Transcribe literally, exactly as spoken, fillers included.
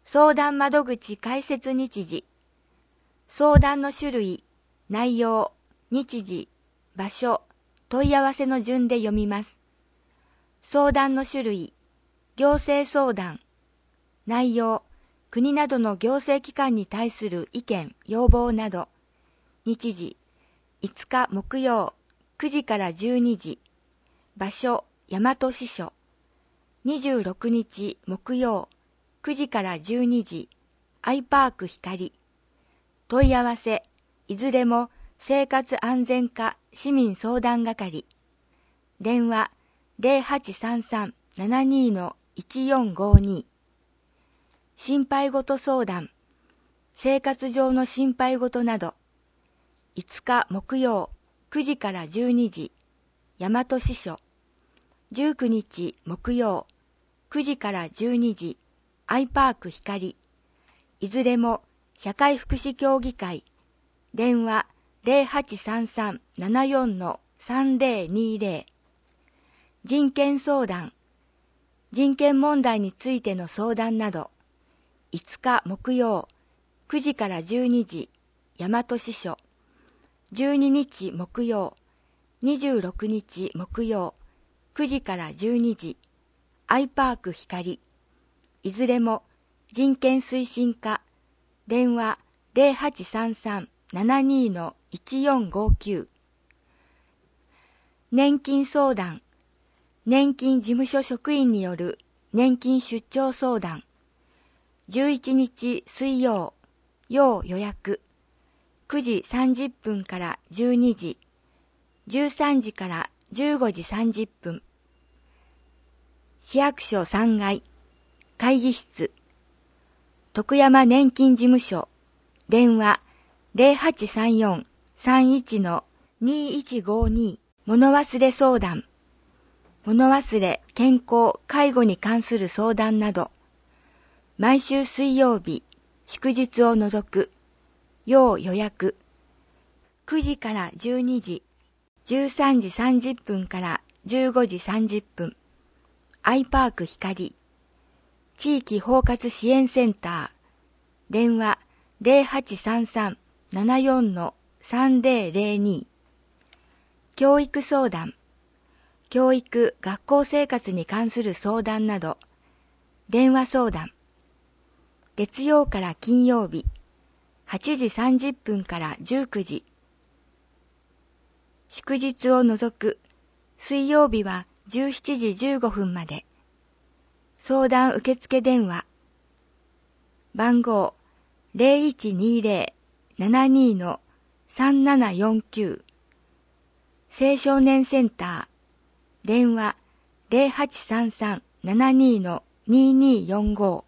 相談窓口開設日時、相談の種類、内容、日時、場所、問い合わせの順で読みます。相談の種類、行政相談、内容、国などの行政機関に対する意見、要望など、日時、いつか木曜、くじからじゅうにじ、場所、大和支所、にじゅうろくにち木曜、くじからじゅうにじ、アイパーク光、問い合わせ、いずれも生活安全課市民相談係、電話 ゼロはちさんさん ななに いちよんごに、心配事相談、生活上の心配事など、いつか木曜、くじからじゅうにじ、大和支所、じゅうくにち木曜、くじからじゅうにじ、アイパーク光、いずれも社会福祉協議会、電話 ゼロはちさんさん ななよん さんぜろにぜろ、人権相談、人権問題についての相談など、いつか木曜、くじからじゅうにじ、大和支所、じゅうににち木曜、にじゅうろくにち木曜、くじからじゅうにじ、アイパーク光、いずれも人権推進課、電話 ゼロはちさんさん ななに いちよんごきゅう、年金相談、年金事務所職員による年金出張相談、じゅういちにち水曜、要予約、くじさんじゅっぷんからじゅうにじ、じゅうさんじからじゅうごじさんじゅっぷん、市役所さんがい、会議室、徳山年金事務所、電話 ゼロはちさんよん さんいち にいちごに、物忘れ相談、物忘れ、健康、介護に関する相談など、毎週水曜日、祝日を除く、要予約、くじからじゅうにじ、じゅうさんじさんじゅっぷんからじゅうごじさんじゅっぷん、アイパーク光、地域包括支援センター、電話 ゼロはちさんさん ななよん さんぜろぜろに、教育相談、教育・学校生活に関する相談など、電話相談、月曜から金曜日、はちじさんじゅっぷんからじゅうくじ、祝日を除く、水曜日はじゅうしちじじゅうごふんまで、相談受付電話、番号 ゼロいちにゼロ ななに さんななよんきゅう、青少年センター、電話 ゼロはちさんさん ななに にによんご、